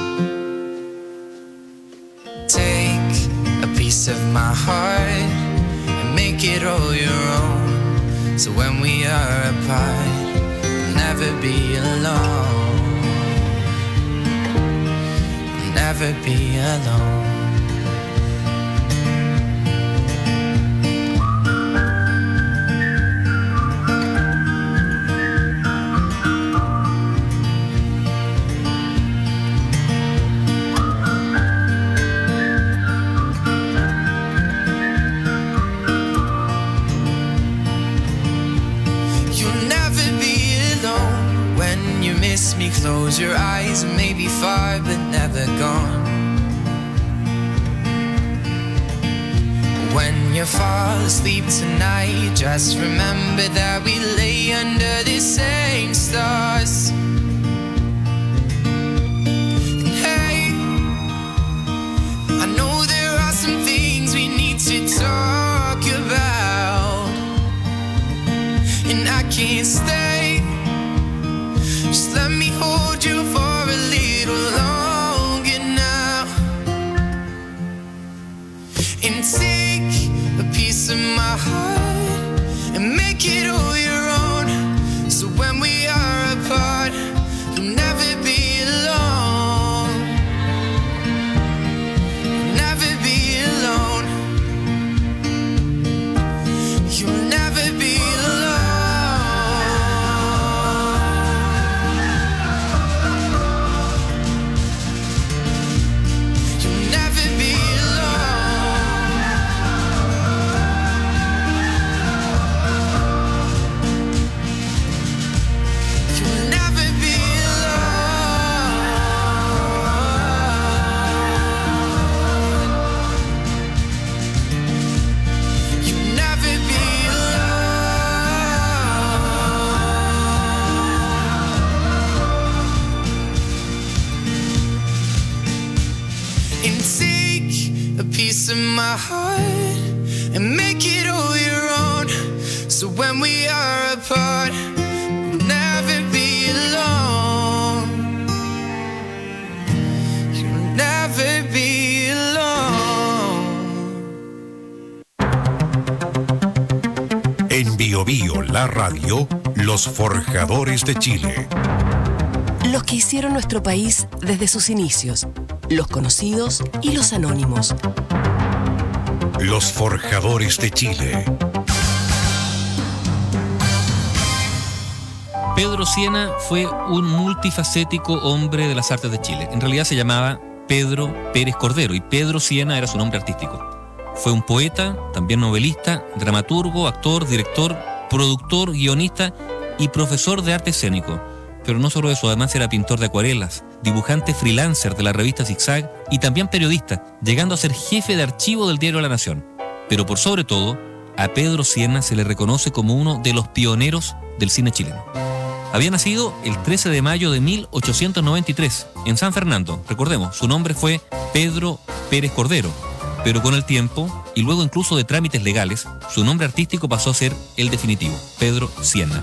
Take a piece of my heart and make it all your own. So when we are apart, we'll never be alone. We'll never be alone. Me, close your eyes and maybe far but never gone. When you fall asleep tonight, just remember that we lay under the same stars. And hey, I know there are some things we need to talk about, and I can't stay. Just let me hold you for a little longer now, and take a piece of my heart and make it all your own. So when we are apart, you'll never be alone. Never be alone. You'll never be alone. Of my heart and make it all your own. So when we are apart, we'll never be alone. You'll never be alone. En Bio Bio, la radio, los forjadores de Chile. Los que hicieron nuestro país desde sus inicios, los conocidos y los anónimos. Los forjadores de Chile. Pedro Sienna fue un multifacético hombre de las artes de Chile. En realidad se llamaba Pedro Pérez Cordero y Pedro Sienna era su nombre artístico. Fue un poeta, también novelista, dramaturgo, actor, director, productor, guionista y profesor de arte escénico. Pero no solo eso, además era pintor de acuarelas, dibujante freelancer de la revista Zigzag y también periodista, llegando a ser jefe de archivo del diario La Nación. Pero por sobre todo, a Pedro Sienna se le reconoce como uno de los pioneros del cine chileno. Había nacido el trece de mayo de mil ochocientos noventa y tres en San Fernando. Recordemos, su nombre fue Pedro Pérez Cordero, pero con el tiempo, y luego incluso de trámites legales, su nombre artístico pasó a ser el definitivo, Pedro Sienna.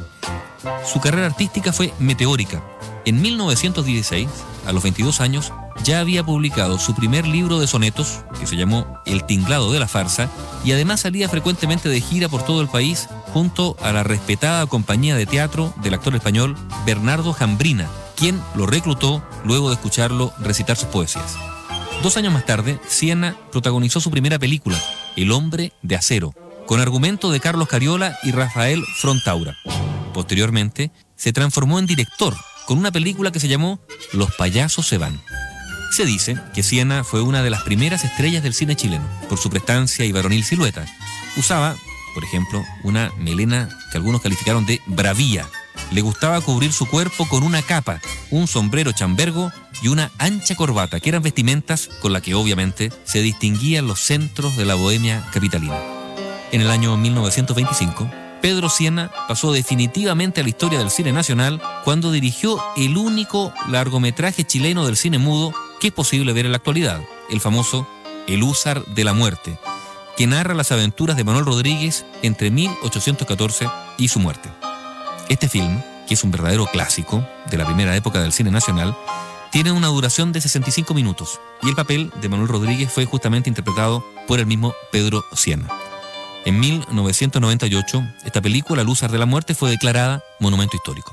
Su carrera artística fue meteórica. En mil novecientos dieciséis, a los veintidós años, ya había publicado su primer libro de sonetos, que se llamó El tinglado de la farsa, y además salía frecuentemente de gira por todo el país junto a la respetada compañía de teatro del actor español Bernardo Jambrina, quien lo reclutó luego de escucharlo recitar sus poesías. Dos años más tarde, Sienna protagonizó su primera película, El hombre de acero, con argumento de Carlos Cariola y Rafael Frontaura. Posteriormente, se transformó en director con una película que se llamó Los payasos se van. Se dice que Sienna fue una de las primeras estrellas del cine chileno, por su prestancia y varonil silueta. Usaba, por ejemplo, una melena que algunos calificaron de bravía. Le gustaba cubrir su cuerpo con una capa, un sombrero chambergo y una ancha corbata, que eran vestimentas con las que obviamente se distinguían los centros de la bohemia capitalina. En el año mil novecientos veinticinco, Pedro Sienna pasó definitivamente a la historia del cine nacional cuando dirigió el único largometraje chileno del cine mudo que es posible ver en la actualidad, el famoso El húsar de la muerte, que narra las aventuras de Manuel Rodríguez entre mil ochocientos catorce y su muerte. Este film, que es un verdadero clásico de la primera época del cine nacional, tiene una duración de sesenta y cinco minutos y el papel de Manuel Rodríguez fue justamente interpretado por el mismo Pedro Sienna. En mil novecientos noventa y ocho, esta película, El húsar de la muerte, fue declarada monumento histórico.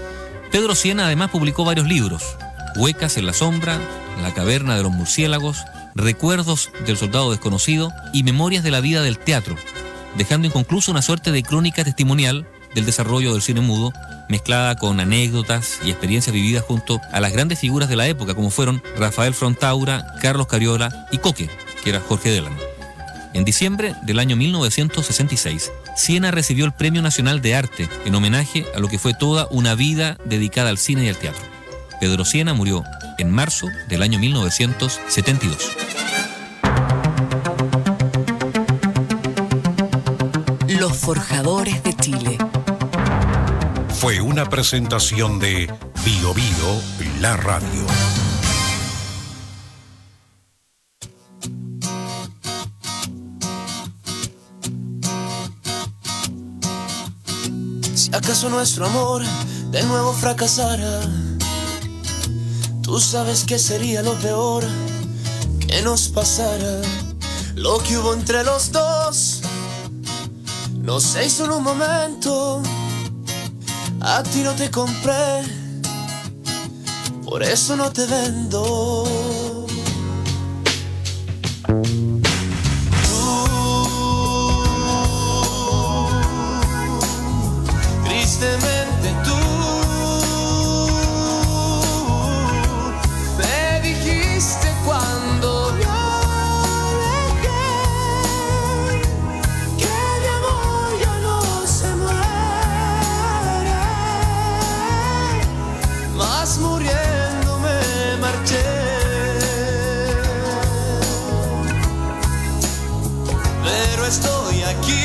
Pedro Sienna además publicó varios libros: Huecas en la sombra, La caverna de los murciélagos, Recuerdos del soldado desconocido y Memorias de la vida del teatro, dejando inconcluso una suerte de crónica testimonial del desarrollo del cine mudo, mezclada con anécdotas y experiencias vividas junto a las grandes figuras de la época, como fueron Rafael Frontaura, Carlos Cariola y Coque, que era Jorge Delano. En diciembre del año mil novecientos sesenta y seis, Sienna recibió el Premio Nacional de Arte en homenaje a lo que fue toda una vida dedicada al cine y al teatro. Pedro Sienna murió en marzo del año mil novecientos setenta y dos. Los Forjadores de Chile. Fue una presentación de Bio Bio, la radio. Si acaso nuestro amor de nuevo fracasara, tú sabes que sería lo peor que nos pasara. Lo que hubo entre los dos no se hizo en un momento. A ti no te compré, por eso no te vendo. Tristemente tú me dijiste cuando yo dejé que mi amor ya no se muere, mas muriendo me marché. Pero estoy aquí.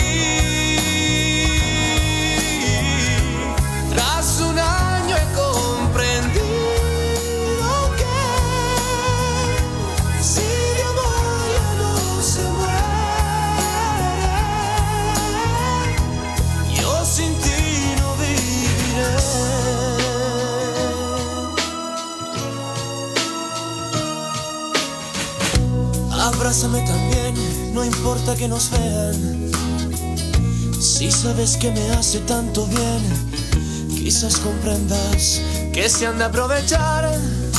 Abrázame también, no importa que nos vean. Si sabes que me hace tanto bien, quizás comprendas que se han de aprovechar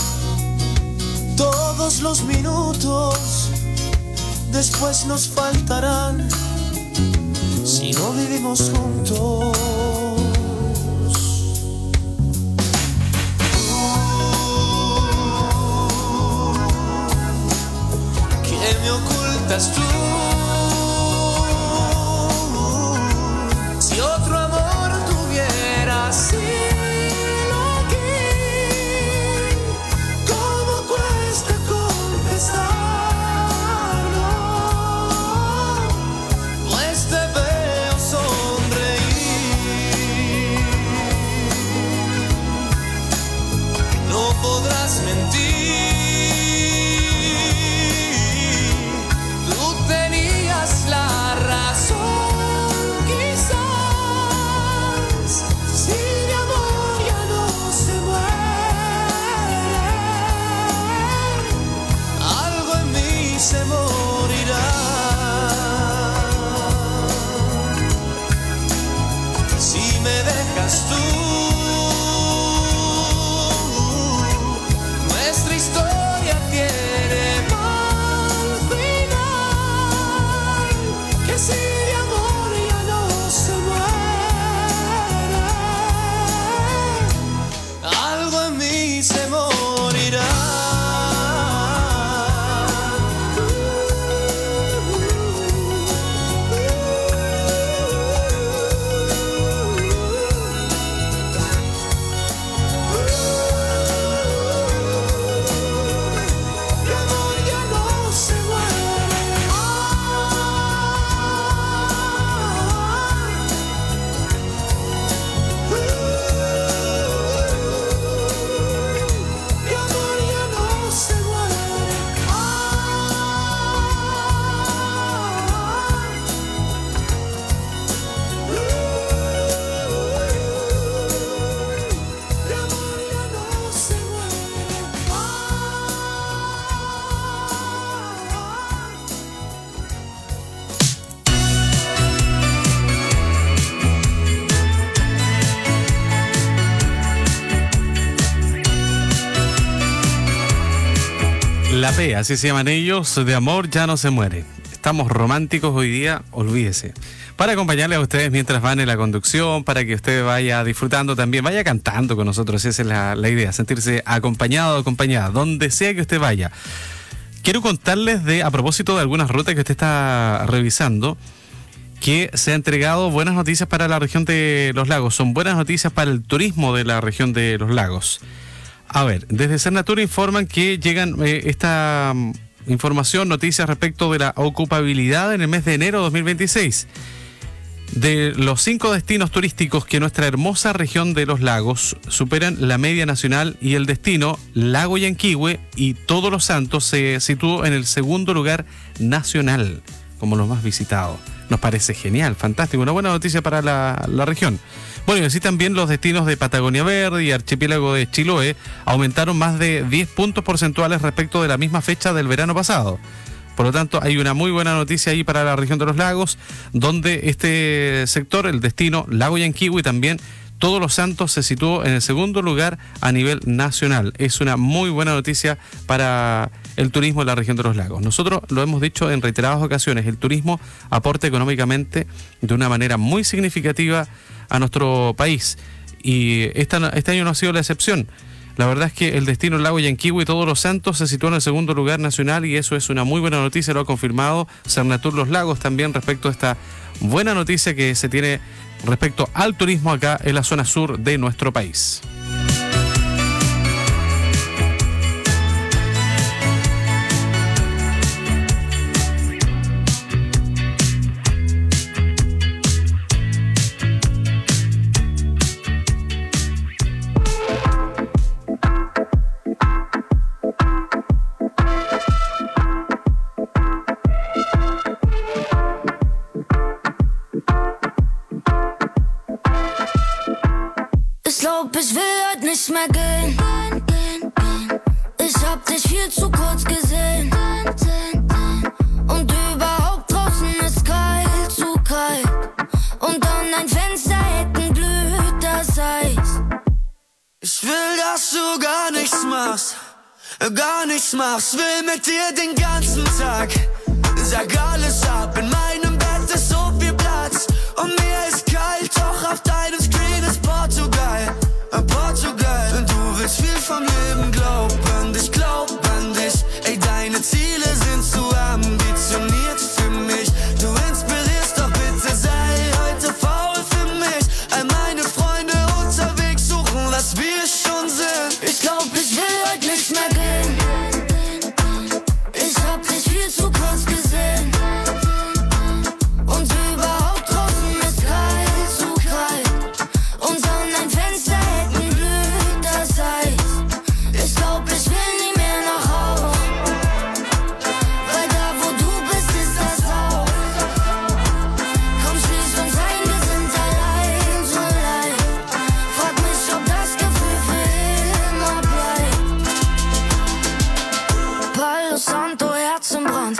todos los minutos. Después nos faltarán si no vivimos juntos. ¿Qué me ocultas tú? Si otro amor tuvieras sido aquí, se morirá. Si me dejas tú, nuestra historia tiene mal final. Que si de amor ya no se muere, algo en mí se morirá. La P, así se llaman ellos, de amor ya no se muere. Estamos románticos hoy día, olvídese. Para acompañarle a ustedes mientras van en la conducción, para que usted vaya disfrutando también, vaya cantando con nosotros, esa es la, la idea, sentirse acompañado o acompañada, donde sea que usted vaya. Quiero contarles de, a propósito de algunas rutas que usted está revisando, que se ha entregado buenas noticias para la región de Los Lagos. Son buenas noticias para el turismo de la región de Los Lagos. A ver, desde Cernatur informan que llegan eh, esta um, información, noticias respecto de la ocupabilidad en el mes de enero de dos mil veintiséis. De los cinco destinos turísticos que nuestra hermosa región de Los Lagos superan la media nacional, y el destino Lago Yanquihue y Todos los Santos se situó en el segundo lugar nacional como los más visitados. Nos parece genial, fantástico, una buena noticia para la, la región. Bueno, y así también los destinos de Patagonia Verde y Archipiélago de Chiloé aumentaron más de diez puntos porcentuales respecto de la misma fecha del verano pasado. Por lo tanto, hay una muy buena noticia ahí para la región de Los Lagos, donde este sector, el destino Lago Yanquihue y también Todos los Santos, se situó en el segundo lugar a nivel nacional. Es una muy buena noticia para el turismo en la región de Los Lagos. Nosotros lo hemos dicho en reiteradas ocasiones, el turismo aporta económicamente de una manera muy significativa a nuestro país, y esta, este año no ha sido la excepción. La verdad es que el destino Lago Yanquihue y Todos los Santos se sitúa en el segundo lugar nacional, y eso es una muy buena noticia, lo ha confirmado Cernatur Los Lagos también respecto a esta buena noticia que se tiene respecto al turismo acá en la zona sur de nuestro país. Ich will heute nicht mehr gehen. Ich hab dich viel zu kurz gesehen. Und überhaupt draußen ist kalt, zu kalt. Und an dein Fenster hätten glüht das Eis. Ich will, dass du gar nichts machst, gar nichts machst. Will mit dir den ganzen Tag. Sag alles ab, in meinem Bett ist so viel Platz. Und mir ist kalt, doch auf deinem Screen ist Portugal. Portugal. Du willst viel vom Leben, glaub an dich, glaub an dich. Ey, deine Ziele sind zu ambitioniert für mich. Du inspirierst, doch bitte sei heute faul für mich. All meine Freunde unterwegs suchen, was wir schon sind. Ich glaub, ich will heute nicht mehr gehen. Ich hab dich viel zu kurz gesehen. Und überhaupt draußen ist kalt, zu kalt. Und an dein Fenster ich glaub, ich will nie mehr nach Haus, weil da, wo du bist, ist das Haus. Komm, schließ uns ein, wir sind allein, so allein. Frag mich, ob das Gefühl für immer bleibt. Palo Santo, Herz im Brand.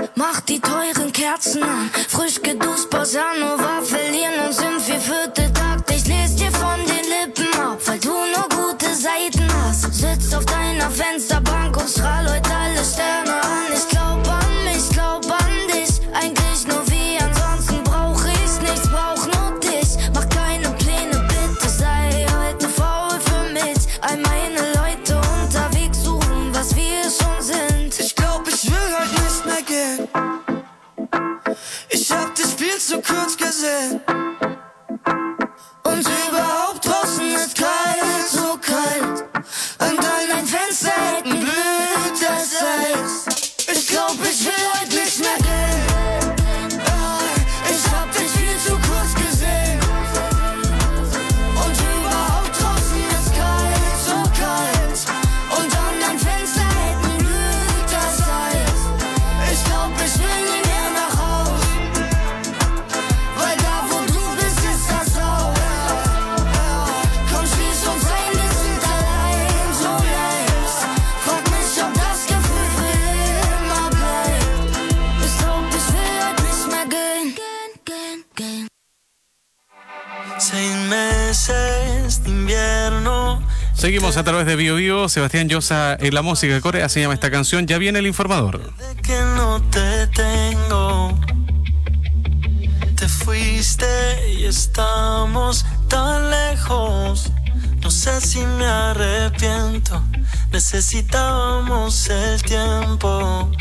die teuren Kerzen an. Frisch geduscht, Bossa Nova, verlieren uns im vierviertel Takt. Ich lese dir von den Lippen ab, weil du nur gute Seiten hast. Sitzt auf deiner Fensterbank und strahl heute alle Sterne an. Ich glaub an mich, glaub an dich, eigentlich nur wie, ansonsten brauch ich nichts, brauch nur dich. Mach keine Pläne, bitte sei heute faul für mich. All meine Leute unterwegs suchen, was wir schon sind. Ich glaub, ich will heute nicht mehr gehen. Ich hab dich viel zu kurz gesehen. Und überhaupt draußen ist kalt, so kalt. Und an dein Fenster hängen blüht das Eis. Ich glaub, ich will heute nicht mehr gehen. Ich hab dich viel zu kurz gesehen. Und überhaupt draußen ist kalt, so kalt. Und an dein Fenster hängen blüht das Eis. Ich glaub, ich will nie mehr nach Haus. Weil da, wo du bist, ist das auch. Komm, schließ uns ein, wir sind allein, so leicht. Frag mich, ob das Gefühl für immer bleibt. Ich glaub, ich will heute nicht mehr gehen. Gehen, gehen, gehen. Seis meses de invierno. Seguimos a través de Bio Bio. Sebastián Llosa en la música de Corea se llama esta canción. Ya viene el informador. De que no te tengo. Te fuiste y estamos tan lejos. No sé si me arrepiento. Necesitábamos el tiempo.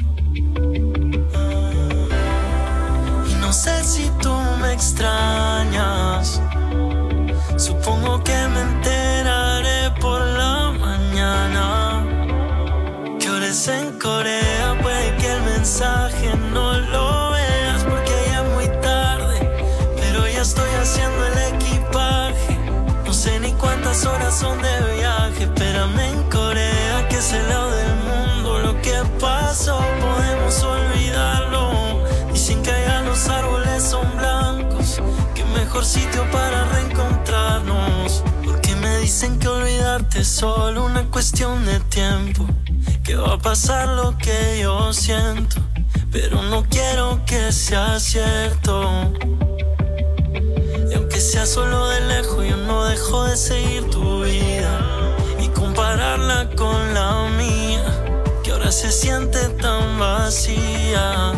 Y no sé si tú me extrañas. Supongo que me enteraré por la mañana. Que ahora es en Corea, puede que el mensaje no lo veas porque ya es muy tarde. Pero ya estoy haciendo el equipaje. No sé ni cuántas horas son de viaje. Espérame en Corea, que es el lado del mundo. Lo que pasó podemos olvidarlo. Dicen que allá los árboles son blancos. Qué mejor sitio para reencontrarnos. Porque me dicen que olvidarte es solo una cuestión de tiempo. Que va a pasar lo que yo siento. Pero no quiero que sea cierto. Y aunque sea solo de lejos, yo no dejo de seguir tu vida y compararla con la mía, que ahora se siente tan vacía.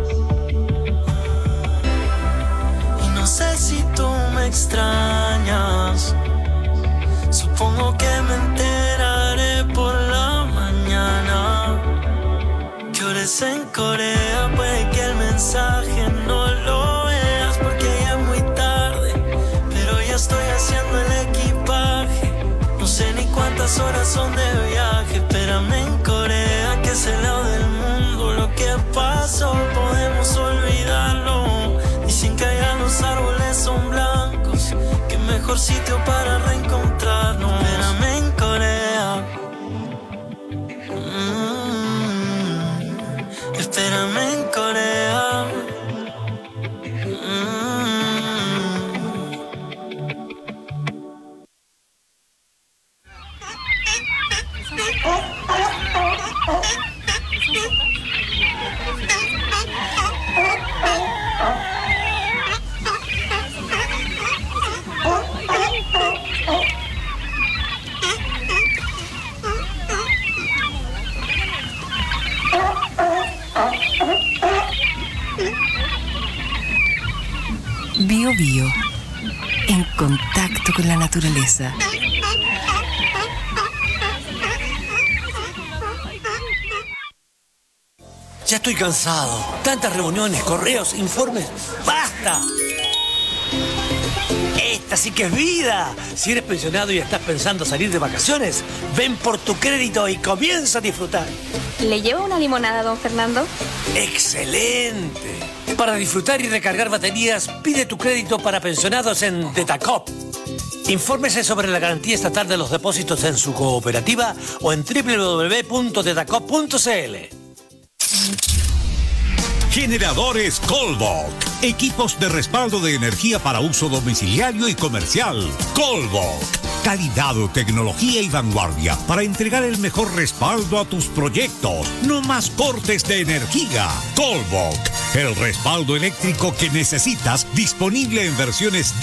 Y no sé si tú me extrañas. Supongo que me enteraré por la mañana. Que ahora es en Corea, puede que el mensaje no lo veas porque ya es muy tarde. Pero ya estoy haciendo el equipaje. No sé ni cuántas horas son de viaje. Espérame en Corea, que es el lado del mundo. Lo que pasó podemos olvidarlo. Dicen que allá los árboles son blancos. Qué mejor sitio para reencontrarnos. Espérame en Corea. Mm, espérame en Corea. Bio Bio, en contacto con la naturaleza. Ya estoy cansado. Tantas reuniones, correos, informes. ¡Basta! Esta sí que es vida. Si eres pensionado y estás pensando salir de vacaciones, ven por tu crédito y comienza a disfrutar. ¿Le llevo una limonada, don Fernando? ¡Excelente! Para disfrutar y recargar baterías, pide tu crédito para pensionados en Detacop. Infórmese sobre la garantía estatal de los depósitos en su cooperativa o en doble u doble u doble u punto detacop punto c l. Generadores Colvoc. Equipos de respaldo de energía para uso domiciliario y comercial. Colvoc. Calidad, tecnología y vanguardia para entregar el mejor respaldo a tus proyectos. No más cortes de energía. Colvoc. el respaldo eléctrico que necesitas, disponible en versiones